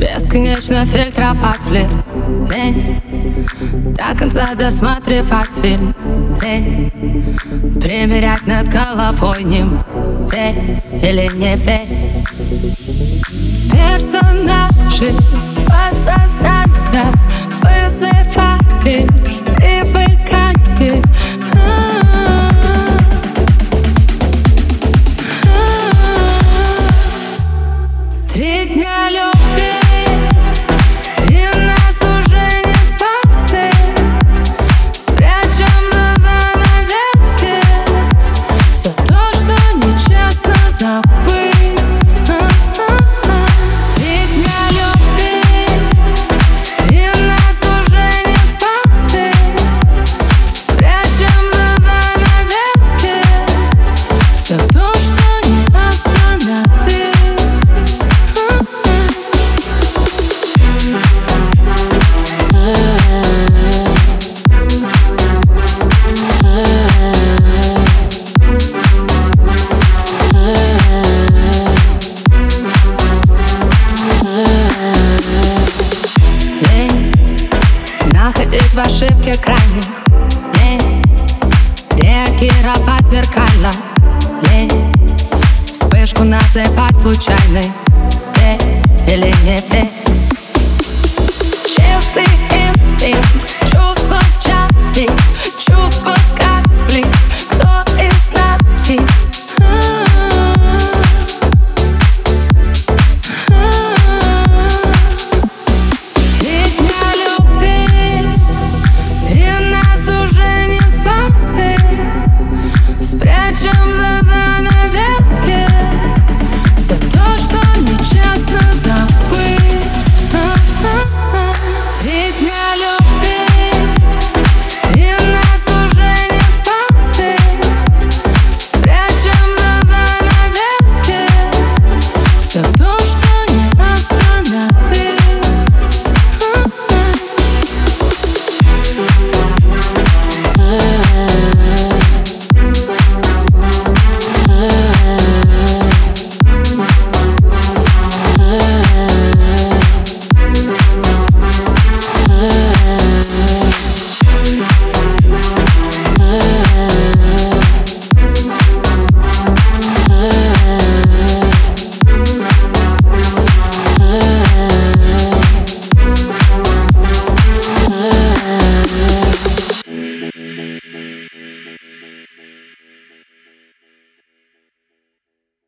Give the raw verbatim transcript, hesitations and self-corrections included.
Бесконечно фильтровать флирт. Лень до конца досматривать фильм. Лень примерять над головой ним. Верь или не верь. Персонажи с подсознания вызываешь привыкание. Три дня любви, и нас уже не спасти. Спрячем за занавески все то, что нечестно забыть. Три дня любви, и нас уже не спасти. Спрячем за занавески все то, что не остановить. Находить в ошибке крайних. Лень реагировать зеркально. Лень вспышку называть случайной. Верь или не верь.